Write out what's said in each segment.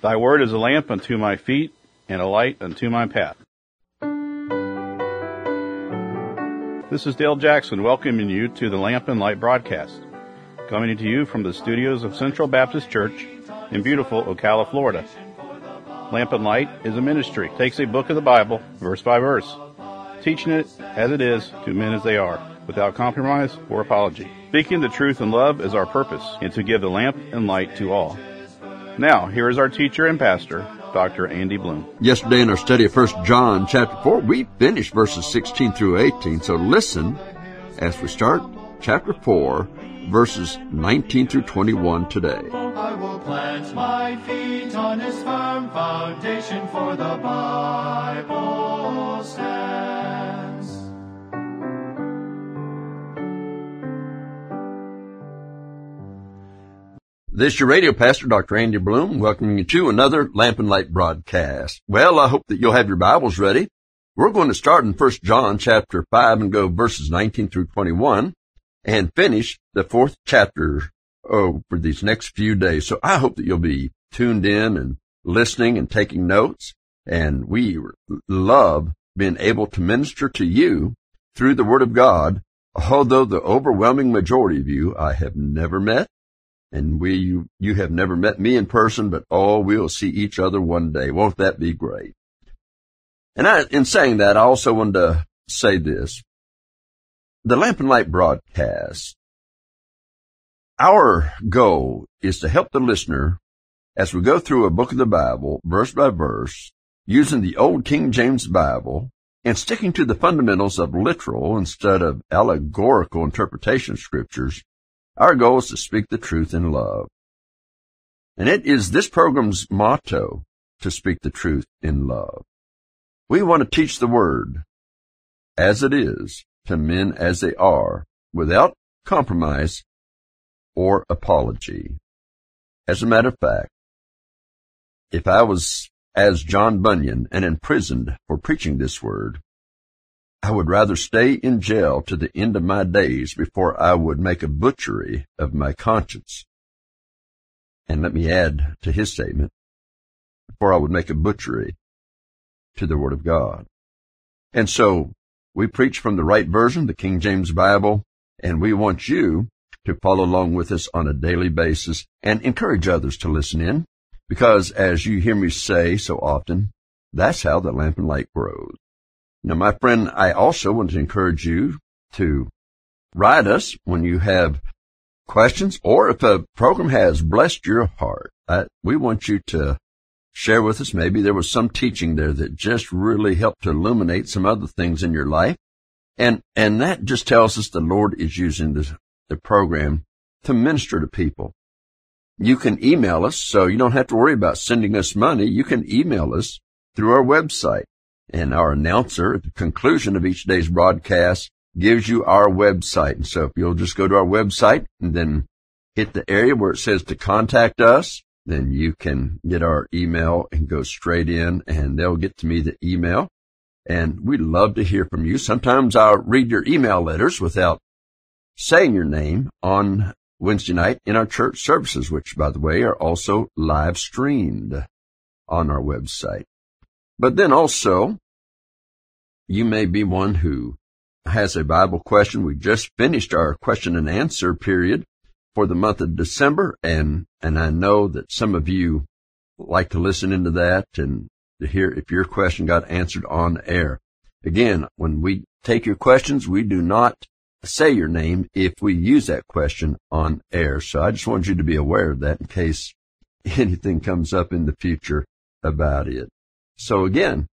Thy word is a lamp unto my feet and a light unto my path. This is Dale Jackson welcoming you to the Lamp and Light broadcast, coming to you from the studios of Central Baptist Church in beautiful Ocala, Florida. Lamp and Light is a ministry. It takes a book of the Bible, verse by verse, teaching it as it is to men as they are, without compromise or apology. Speaking the truth in love is our purpose, and to give the lamp and light to all. Now, here is our teacher and pastor, Dr. Andy Bloom. Yesterday in our study of 1 John chapter 4, we finished verses 16 through 18. So listen as we start chapter 4, verses 19 through 21 today. I will plant my feet on his firm foundation, for the Bible stands. This is your radio pastor, Dr. Andy Bloom, welcoming you to another Lamp and Light broadcast. Well, I hope that you'll have your Bibles ready. We're going to start in 1 John chapter 5 and go verses 19 through 21 and finish the fourth chapter for these next few days. So I hope that you'll be tuned in and listening and taking notes. And we love being able to minister to you through the Word of God, although the overwhelming majority of you I have never met. And you have never met me in person, but we'll see each other one day. Won't that be great? And in saying that, I also wanted to say this. The Lamp and Light broadcast, our goal is to help the listener as we go through a book of the Bible, verse by verse, using the Old King James Bible and sticking to the fundamentals of literal instead of allegorical interpretation of scriptures. Our goal is to speak the truth in love. And it is this program's motto to speak the truth in love. We want to teach the Word as it is to men as they are, without compromise or apology. As a matter of fact, if I was as John Bunyan and imprisoned for preaching this Word, I would rather stay in jail to the end of my days before I would make a butchery of my conscience. And let me add to his statement, before I would make a butchery to the Word of God. And so we preach from the right version, the King James Bible, and we want you to follow along with us on a daily basis and encourage others to listen in, because as you hear me say so often, that's how the Lamp and Light grows. Now, my friend, I also want to encourage you to write us when you have questions, or if a program has blessed your heart. We want you to share with us. Maybe there was some teaching there that just really helped to illuminate some other things in your life. And that just tells us the Lord is using the program to minister to people. You can email us, so you don't have to worry about sending us money. You can email us through our website. And our announcer at the conclusion of each day's broadcast gives you our website. And so if you'll just go to our website and then hit the area where it says to contact us, then you can get our email and go straight in, and they'll get to me the email. And we'd love to hear from you. Sometimes I'll read your email letters without saying your name on Wednesday night in our church services, which, by the way, are also live streamed on our website. But then also, you may be one who has a Bible question. We just finished our question and answer period for the month of December, and I know that some of you like to listen into that and to hear if your question got answered on air. Again, when we take your questions, we do not say your name if we use that question on air. So I just want you to be aware of that in case anything comes up in the future about it. So again,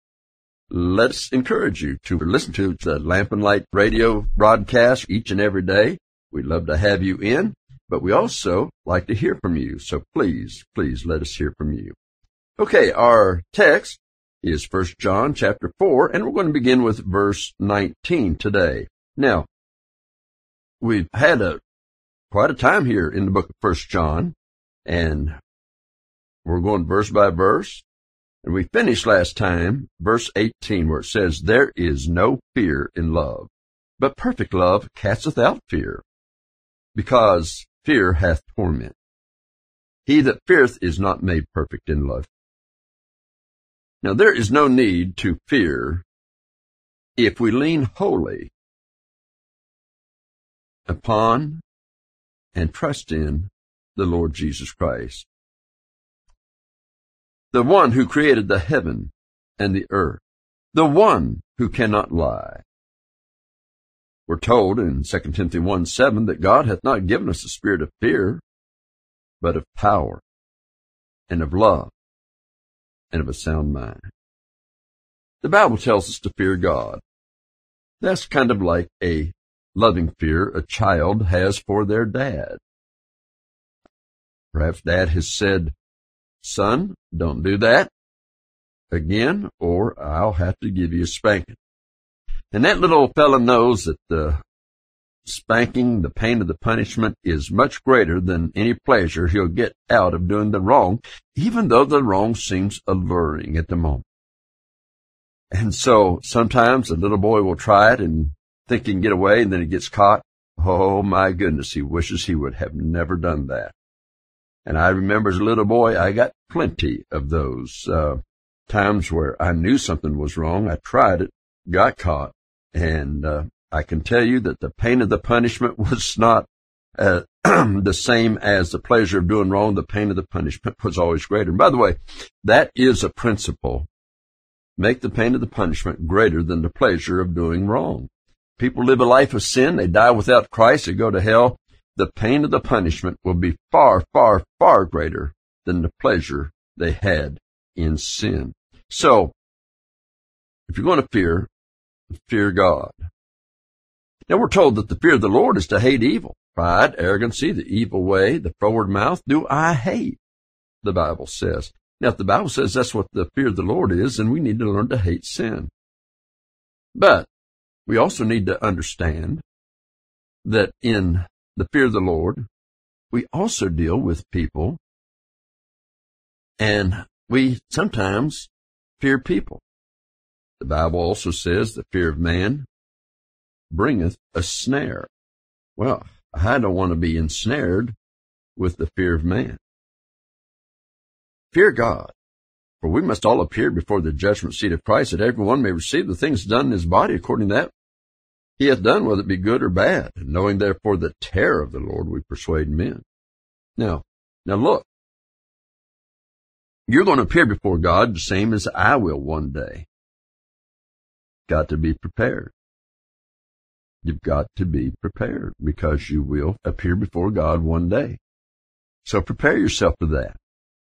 let's encourage you to listen to the Lamp and Light radio broadcast each and every day. We'd love to have you in, but we also like to hear from you. So please let us hear from you. Okay, our text is 1 John chapter 4, and we're going to begin with verse 19 today. Now, we've had quite a time here in the book of 1 John, and we're going verse by verse. And we finished last time, verse 18, where it says, "There is no fear in love, but perfect love casteth out fear, because fear hath torment. He that feareth is not made perfect in love. Now, there is no need to fear if we lean wholly upon and trust in the Lord Jesus Christ, the one who created the heaven and the earth, the one who cannot lie. We're told in 2 Timothy 1:7 that God hath not given us a spirit of fear, but of power and of love and of a sound mind. The Bible tells us to fear God. That's kind of like a loving fear a child has for their dad. Perhaps dad has said, "Son, don't do that again, or I'll have to give you a spanking." And that little fella knows that the spanking, the pain of the punishment, is much greater than any pleasure he'll get out of doing the wrong, even though the wrong seems alluring at the moment. And so sometimes a little boy will try it and think he can get away, and then he gets caught. Oh, my goodness, he wishes he would have never done that. And I remember as a little boy, I got plenty of those times where I knew something was wrong. I tried it, got caught, and I can tell you that the pain of the punishment was not the same as the pleasure of doing wrong. The pain of the punishment was always greater. And by the way, that is a principle. Make the pain of the punishment greater than the pleasure of doing wrong. People live a life of sin. They die without Christ. They go to hell. The pain of the punishment will be far, far, far greater than the pleasure they had in sin. So, if you're going to fear God. Now, we're told that the fear of the Lord is to hate evil. Pride, arrogancy, the evil way, the froward mouth, do I hate, the Bible says. Now, if the Bible says that's what the fear of the Lord is, then we need to learn to hate sin. But we also need to understand that in the fear of the Lord, we also deal with people, and we sometimes fear people. The Bible also says the fear of man bringeth a snare. Well, I don't want to be ensnared with the fear of man. Fear God, for we must all appear before the judgment seat of Christ, that every one may receive the things done in his body according to that he hath done, whether it be good or bad. And knowing therefore the terror of the Lord, we persuade men. Now look, you're going to appear before God the same as I will one day. Got to be prepared. You've got to be prepared because you will appear before God one day. So prepare yourself for that.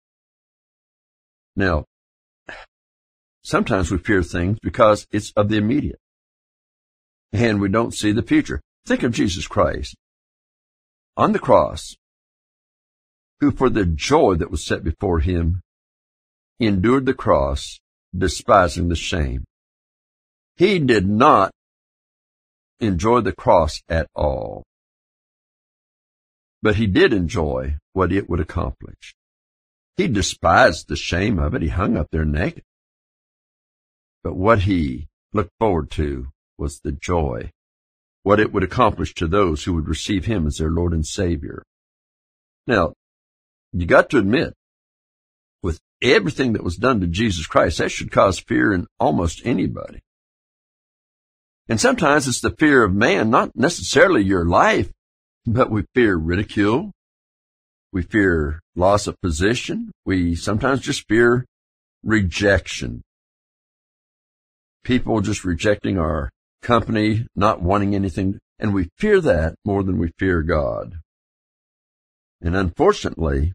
Now, sometimes we fear things because it's of the immediate, and we don't see the future. Think of Jesus Christ on the cross, who for the joy that was set before him endured the cross, despising the shame. He did not enjoy the cross at all, but he did enjoy what it would accomplish. He despised the shame of it. He hung up there naked. But what he looked forward to was the joy, what it would accomplish to those who would receive him as their Lord and Savior. Now, you got to admit, with everything that was done to Jesus Christ, that should cause fear in almost anybody. And sometimes it's the fear of man, not necessarily your life, but we fear ridicule. We fear loss of position. We sometimes just fear rejection. People just rejecting our company, not wanting anything. And we fear that more than we fear God. And unfortunately,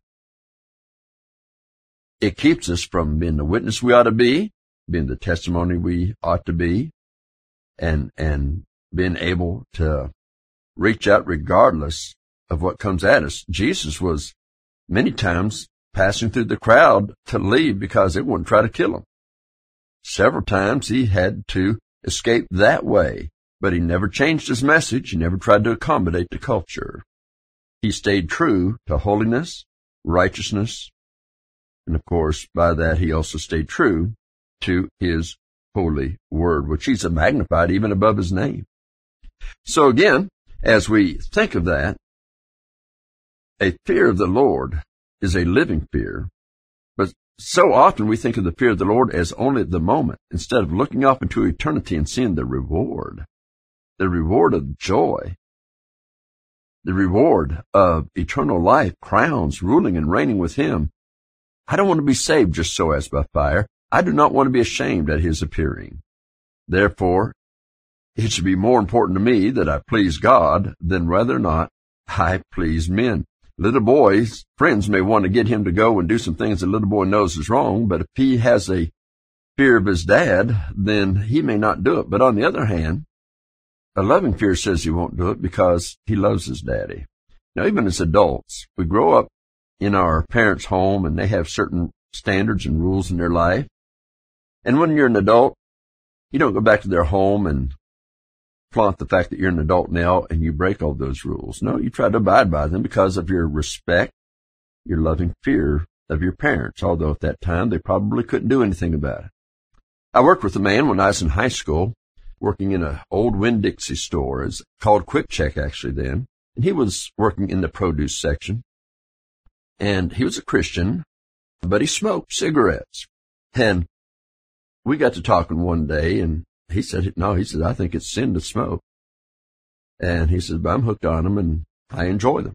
it keeps us from being the witness we ought to be, being the testimony we ought to be, and being able to reach out regardless of what comes at us. Jesus was many times passing through the crowd to leave because they wouldn't try to kill him. Several times he had to escape that way, but he never changed his message. He never tried to accommodate the culture. He stayed true to holiness, righteousness, and of course, by that he also stayed true to his holy word, which he's magnified even above his name. So again, as we think of that, a fear of the Lord is a living fear, but so often we think of the fear of the Lord as only the moment, instead of looking up into eternity and seeing the reward of joy, the reward of eternal life, crowns, ruling and reigning with Him. I don't want to be saved just so as by fire. I do not want to be ashamed at His appearing. Therefore, it should be more important to me that I please God than whether or not I please men. Little boys, friends may want to get him to go and do some things the little boy knows is wrong, but if he has a fear of his dad, then he may not do it. But on the other hand, a loving fear says he won't do it because he loves his daddy. Now, even as adults, we grow up in our parents' home and they have certain standards and rules in their life. And when you're an adult, you don't go back to their home and flaunt the fact that you're an adult now and you break all those rules. No, you try to abide by them because of your respect, your loving fear of your parents, although at that time they probably couldn't do anything about it. I worked with a man when I was in high school, working in an old Winn-Dixie store. It's called Quick Check actually then. And he was working in the produce section. And he was a Christian, but he smoked cigarettes. And we got to talking one day, and he said, I think it's sin to smoke. And he said, but I'm hooked on them, and I enjoy them.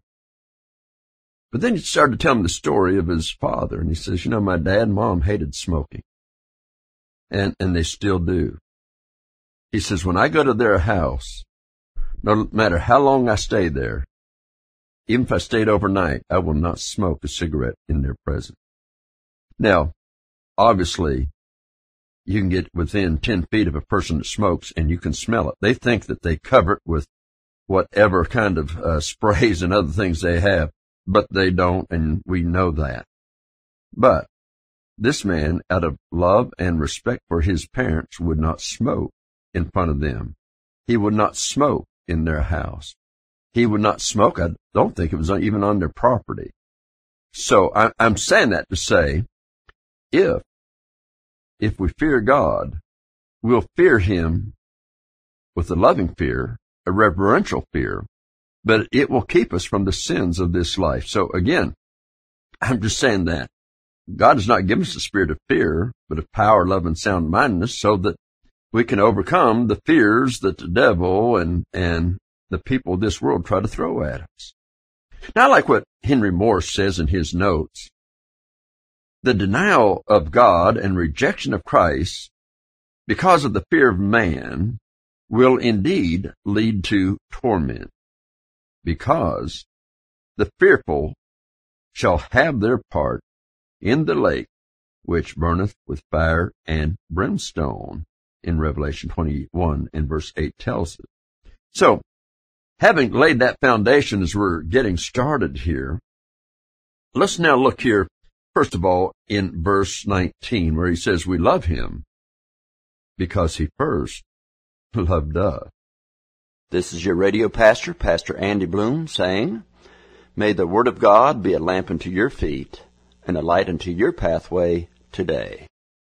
But then he started to tell me the story of his father, and he says, my dad and mom hated smoking. And they still do. He says, when I go to their house, no matter how long I stay there, even if I stayed overnight, I will not smoke a cigarette in their presence. Now, obviously, you can get within 10 feet of a person that smokes and you can smell it. They think that they cover it with whatever kind of sprays and other things they have, but they don't, and we know that. But this man, out of love and respect for his parents, would not smoke in front of them. He would not smoke in their house. He would not smoke. I don't think it was even on their property. So I'm saying that to say, if we fear God, we'll fear Him with a loving fear, a reverential fear, but it will keep us from the sins of this life. So again, I'm just saying that God has not given us the spirit of fear, but of power, love, and sound mindedness, so that we can overcome the fears that the devil and the people of this world try to throw at us. Now, I like what Henry Morse says in his notes. The denial of God and rejection of Christ because of the fear of man will indeed lead to torment, because the fearful shall have their part in the lake which burneth with fire and brimstone, in Revelation 21 and verse 8 tells us. So, having laid that foundation as we're getting started here, let's now look here, first of all, in verse 19, where he says, we love Him because He first loved us. This is your radio pastor, Pastor Andy Bloom, saying, may the Word of God be a lamp unto your feet and a light unto your pathway today.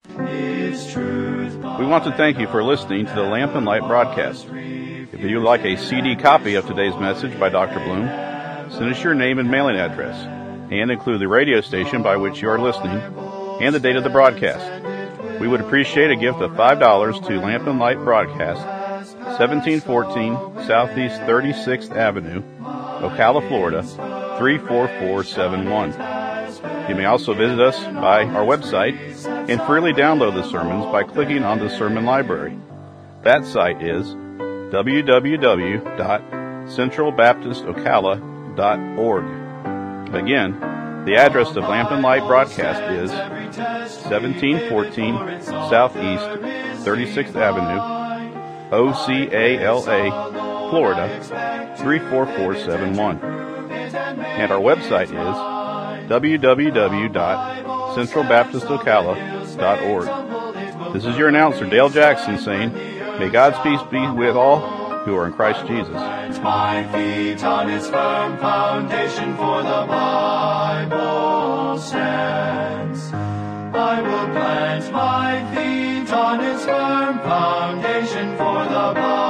We want to thank you for listening to the Lamp and Light broadcast. If you'd like a CD copy of today's message by Dr. Bloom, send us your name and mailing address, and include the radio station by which you are listening and the date of the broadcast. We would appreciate a gift of $5 to Lamp and Light Broadcast, 1714 Southeast 36th Avenue, Ocala, Florida, 34471. You may also visit us by our website and freely download the sermons by clicking on the sermon library. That site is www.centralbaptistocala.org. Again, the address of Lamp and Light Broadcast is 1714 Southeast 36th Avenue, Ocala, Florida, 34471. And our website is www.centralbaptistocala.org. This is your announcer, Dale Jackson, saying, may God's peace be with all who are in Christ Jesus. My feet on His firm foundation, for the Bible stands. I will plant my feet on His firm foundation, for the Bible